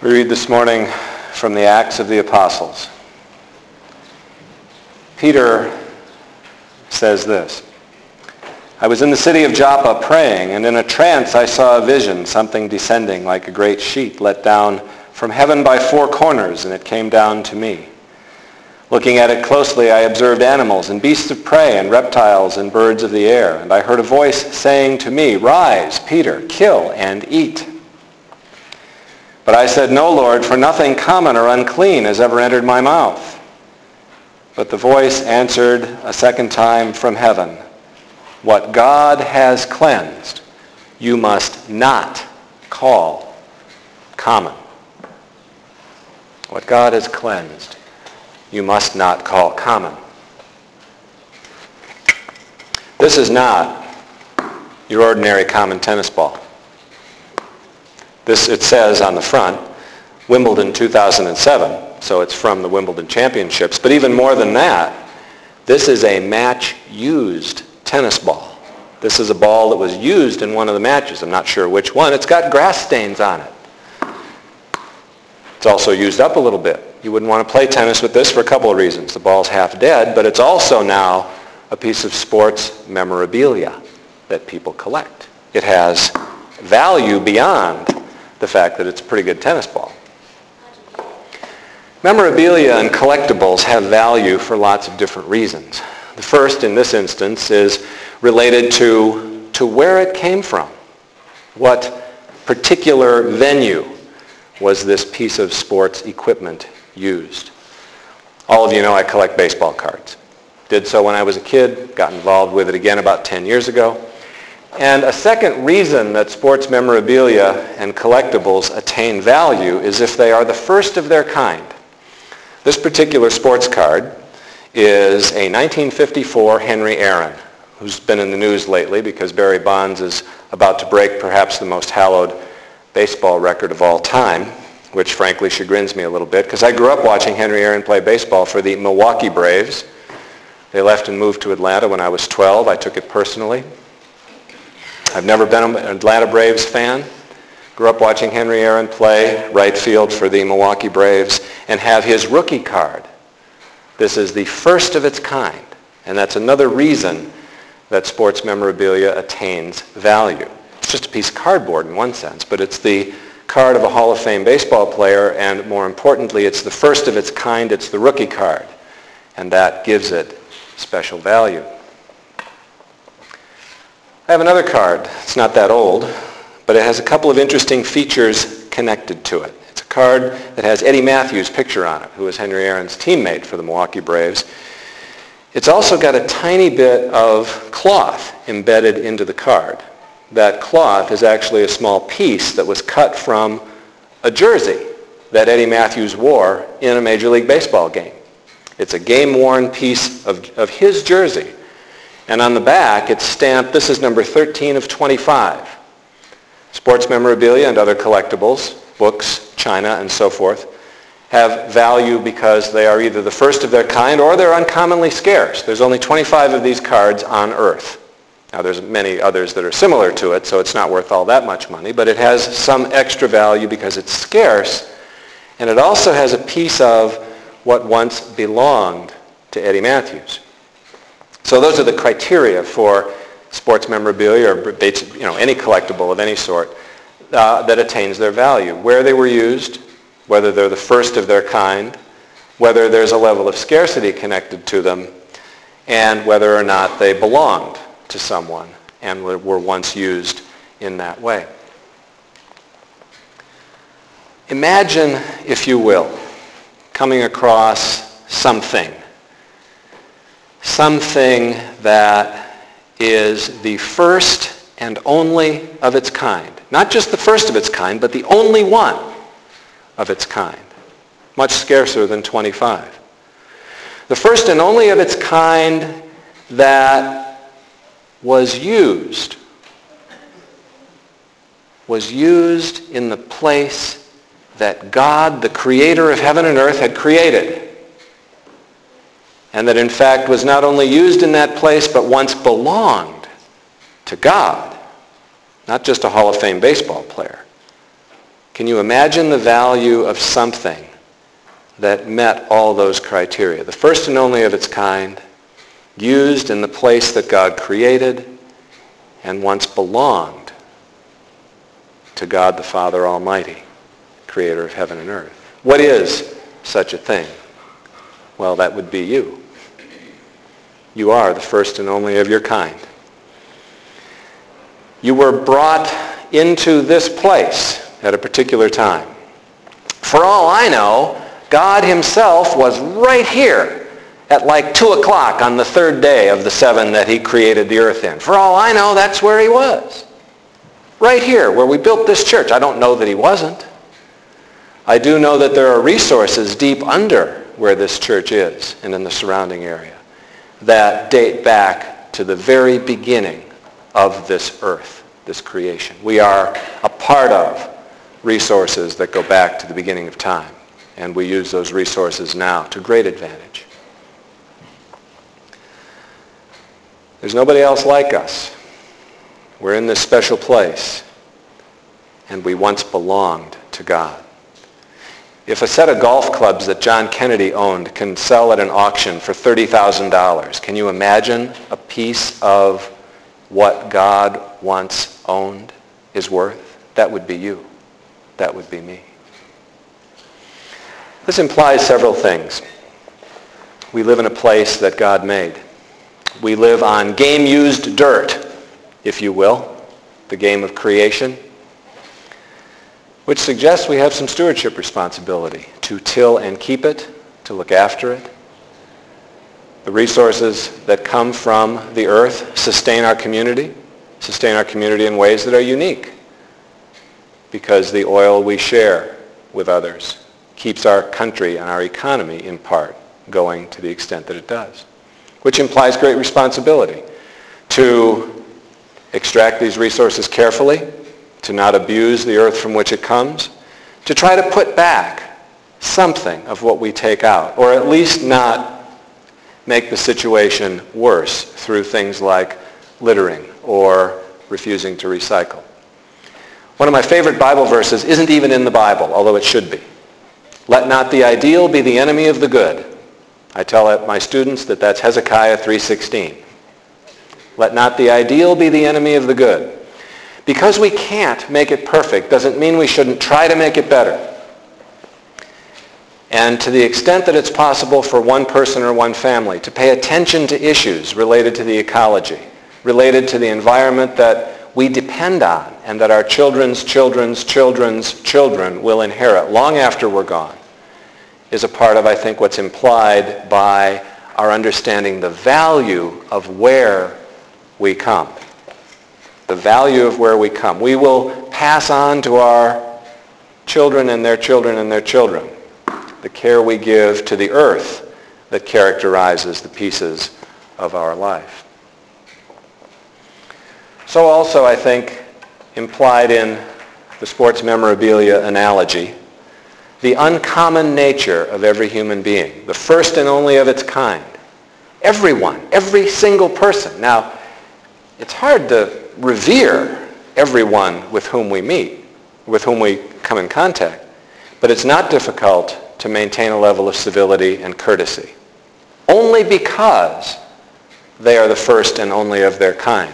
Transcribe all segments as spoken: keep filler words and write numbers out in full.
We read this morning from the Acts of the Apostles. Peter says this, I was in the city of Joppa praying, and in a trance I saw a vision, something descending like a great sheet let down from heaven by four corners, and it came down to me. Looking at it closely, I observed animals and beasts of prey and reptiles and birds of the air, and I heard a voice saying to me, Rise, Peter, kill and eat. But I said, No, Lord, for nothing common or unclean has ever entered my mouth. But the voice answered a second time from heaven, What God has cleansed, you must not call common. What God has cleansed, you must not call common. This is not your ordinary common tennis ball. This, it says on the front, Wimbledon two thousand seven, so it's from the Wimbledon Championships. But even more than that, this is a match-used tennis ball. This is a ball that was used in one of the matches. I'm not sure which one. It's got grass stains on it. It's also used up a little bit. You wouldn't want to play tennis with this for a couple of reasons. The ball's half dead, but it's also now a piece of sports memorabilia that people collect. It has value beyond the fact that it's a pretty good tennis ball. Memorabilia and collectibles have value for lots of different reasons. The first, in this instance, is related to, to where it came from. What particular venue was this piece of sports equipment used? All of you know I collect baseball cards. Did so when I was a kid, got involved with it again about ten years ago. And a second reason that sports memorabilia and collectibles attain value is if they are the first of their kind. This particular sports card is a nineteen fifty-four Henry Aaron, who's been in the news lately because Barry Bonds is about to break perhaps the most hallowed baseball record of all time, which frankly chagrins me a little bit because I grew up watching Henry Aaron play baseball for the Milwaukee Braves. They left and moved to Atlanta when I was twelve. I took it personally. I've never been an Atlanta Braves fan. Grew up watching Henry Aaron play right field for the Milwaukee Braves and have his rookie card. This is the first of its kind, and that's another reason that sports memorabilia attains value. It's just a piece of cardboard in one sense, but it's the card of a Hall of Fame baseball player, and more importantly, it's the first of its kind. It's the rookie card, and that gives it special value. I have another card. It's not that old, but it has a couple of interesting features connected to it. It's a card that has Eddie Matthews' picture on it, who was Henry Aaron's teammate for the Milwaukee Braves. It's also got a tiny bit of cloth embedded into the card. That cloth is actually a small piece that was cut from a jersey that Eddie Matthews wore in a Major League Baseball game. It's a game-worn piece of, of his jersey. And on the back, it's stamped, this is number thirteen of twenty-five. Sports memorabilia and other collectibles, books, china, and so forth, have value because they are either the first of their kind or they're uncommonly scarce. There's only twenty-five of these cards on Earth. Now, there's many others that are similar to it, so it's not worth all that much money, but it has some extra value because it's scarce, and it also has a piece of what once belonged to Eddie Matthews. So those are the criteria for sports memorabilia or you know, any collectible of any sort uh, that attains their value. Where they were used, whether they're the first of their kind, whether there's a level of scarcity connected to them, and whether or not they belonged to someone and were once used in that way. Imagine, if you will, coming across something something that is the first and only of its kind. Not just the first of its kind, but the only one of its kind. Much scarcer than twenty-five. The first and only of its kind that was used, was used in the place that God, the creator of heaven and earth, had created. And that in fact was not only used in that place, but once belonged to God. Not just a Hall of Fame baseball player, Can you imagine the value of something that met all those criteria? The first and only of its kind, used in the place that God created, and once belonged to God the Father Almighty, creator of heaven and earth. What is such a thing? Well, that would be you. You are the first and only of your kind. You were brought into this place at a particular time. For all I know, God himself was right here at like two o'clock on the third day of the seven that he created the earth in. For all I know, that's where he was. Right here, where we built this church. I don't know that he wasn't. I do know that there are resources deep under where this church is and in the surrounding area that date back to the very beginning of this earth, this creation. We are a part of resources that go back to the beginning of time, and we use those resources now to great advantage. There's nobody else like us. We're in this special place, and we once belonged to God. If a set of golf clubs that John Kennedy owned can sell at an auction for thirty thousand dollars, can you imagine a piece of what God once owned is worth? That would be you. That would be me. This implies several things. We live in a place that God made. We live on game-used dirt, if you will, the game of creation, which suggests we have some stewardship responsibility to till and keep it, to look after it. The resources that come from the earth sustain our community, sustain our community in ways that are unique, because the oil we share with others keeps our country and our economy in part going to the extent that it does, which implies great responsibility to extract these resources carefully, to not abuse the earth from which it comes, to try to put back something of what we take out, or at least not make the situation worse through things like littering or refusing to recycle. One of my favorite Bible verses isn't even in the Bible, although it should be. Let not the ideal be the enemy of the good. I tell my students that that's Hezekiah three sixteen. Let not the ideal be the enemy of the good. Because we can't make it perfect doesn't mean we shouldn't try to make it better. And to the extent that it's possible for one person or one family to pay attention to issues related to the ecology, related to the environment that we depend on and that our children's children's children's children will inherit long after we're gone, is a part of, I think, what's implied by our understanding the value of where we come. The value of where we come. We will pass on to our children and their children and their children the care we give to the earth that characterizes the pieces of our life. So also, I think, implied in the sports memorabilia analogy, the uncommon nature of every human being, the first and only of its kind. Everyone, every single person. Now, it's hard to revere everyone with whom we meet, with whom we come in contact, but it's not difficult to maintain a level of civility and courtesy, only because they are the first and only of their kind.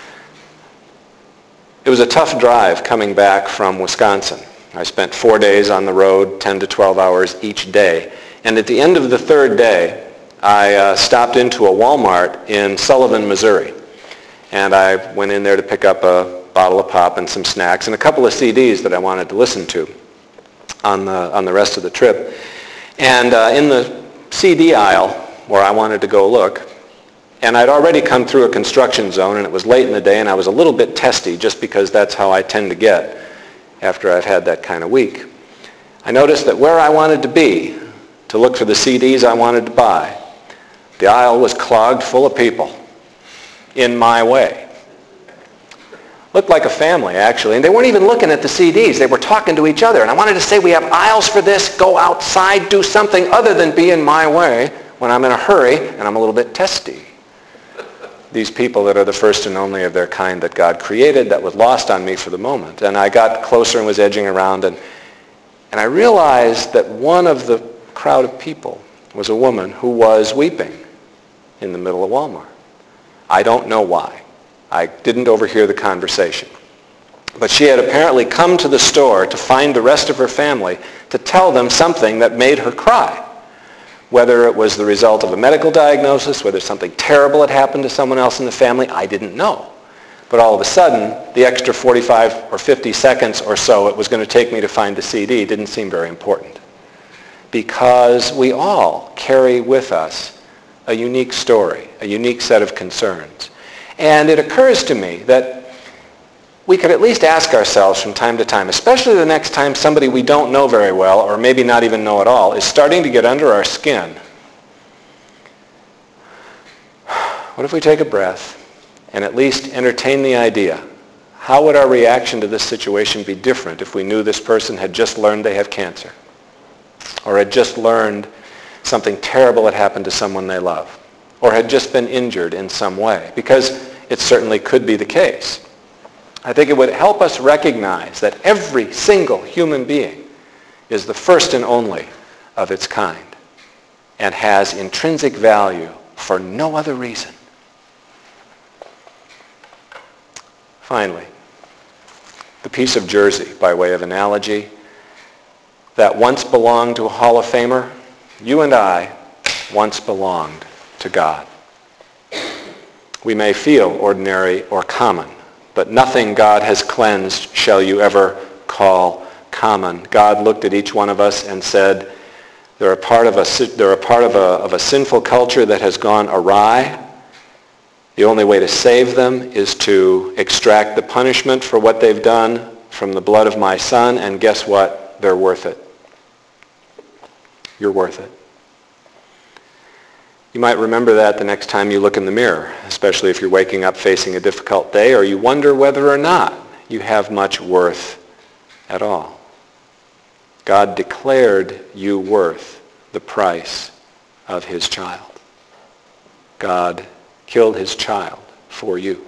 It was a tough drive coming back from Wisconsin. I spent four days on the road, ten to twelve hours each day, and at the end of the third day, I uh, stopped into a Walmart in Sullivan, Missouri. And I went in there to pick up a bottle of pop and some snacks and a couple of C Ds that I wanted to listen to on the, on the rest of the trip. And uh, in the C D aisle, where I wanted to go look, and I'd already come through a construction zone, and it was late in the day, and I was a little bit testy just because that's how I tend to get after I've had that kind of week. I noticed that where I wanted to be to look for the C Ds I wanted to buy, the aisle was clogged full of people in my way. Looked like a family, actually, and they weren't even looking at the C Ds. They were talking to each other, and I wanted to say, we have aisles for this, go outside, do something other than be in my way when I'm in a hurry and I'm a little bit testy. These people that are the first and only of their kind that God created, that was lost on me for the moment. And I got closer and was edging around, and And I realized that one of the crowd of people was a woman who was weeping in the middle of Walmart. I don't know why. I didn't overhear the conversation. But she had apparently come to the store to find the rest of her family to tell them something that made her cry. Whether it was the result of a medical diagnosis, whether something terrible had happened to someone else in the family, I didn't know. But all of a sudden, the extra forty-five or fifty seconds or so it was going to take me to find the C D didn't seem very important. Because we all carry with us a unique story, a unique set of concerns. And it occurs to me that we could at least ask ourselves from time to time, especially the next time somebody we don't know very well, or maybe not even know at all, is starting to get under our skin. What if we take a breath and at least entertain the idea, how would our reaction to this situation be different if we knew this person had just learned they have cancer, or had just learned something terrible had happened to someone they love, or had just been injured in some way? Because it certainly could be the case. I think it would help us recognize that every single human being is the first and only of its kind and has intrinsic value for no other reason. Finally, the piece of jersey, by way of analogy, that once belonged to a Hall of Famer, you and I once belonged to God. We may feel ordinary or common, but nothing God has cleansed shall you ever call common. God looked at each one of us and said, they're a part of a, they're a, part of a, of a sinful culture that has gone awry. The only way to save them is to extract the punishment for what they've done from the blood of my son, and guess what? They're worth it. You're worth it. You might remember that the next time you look in the mirror, especially if you're waking up facing a difficult day, or you wonder whether or not you have much worth at all. God declared you worth the price of his child. God killed his child for you.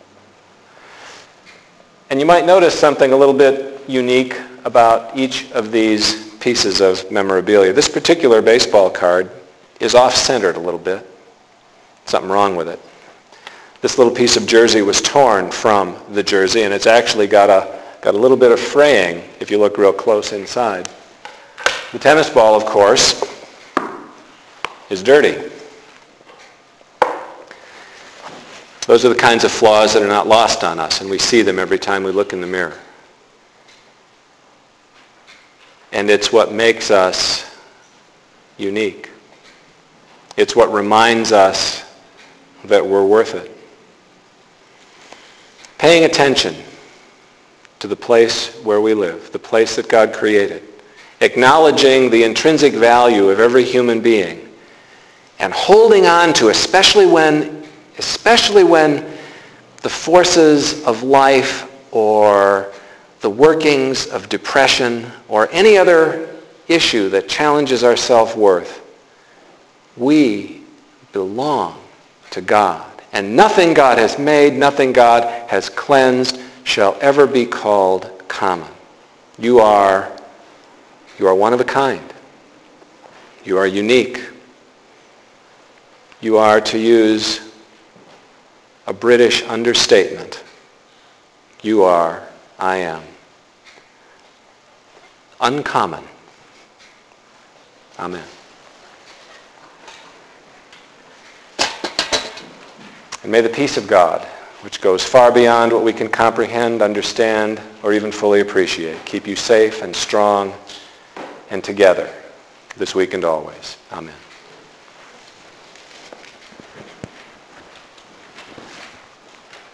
And you might notice something a little bit unique about each of these pieces of memorabilia. This particular baseball card is off-centered a little bit. Something wrong with it. This little piece of jersey was torn from the jersey, and it's actually got a, got a little bit of fraying if you look real close inside. The tennis ball, of course, is dirty. Those are the kinds of flaws that are not lost on us, and we see them every time we look in the mirror. And it's what makes us unique. It's what reminds us that we're worth it. Paying attention to the place where we live, the place that God created, acknowledging the intrinsic value of every human being, and holding on to, especially when especially when the forces of life or the workings of depression or any other issue that challenges our self-worth, we belong to God. And nothing God has made, nothing God has cleansed shall ever be called common. You are, you are one of a kind. You are unique. You are, to use a British understatement, you are, I am, uncommon. Amen. And may the peace of God, which goes far beyond what we can comprehend, understand, or even fully appreciate, keep you safe and strong and together this week and always. Amen.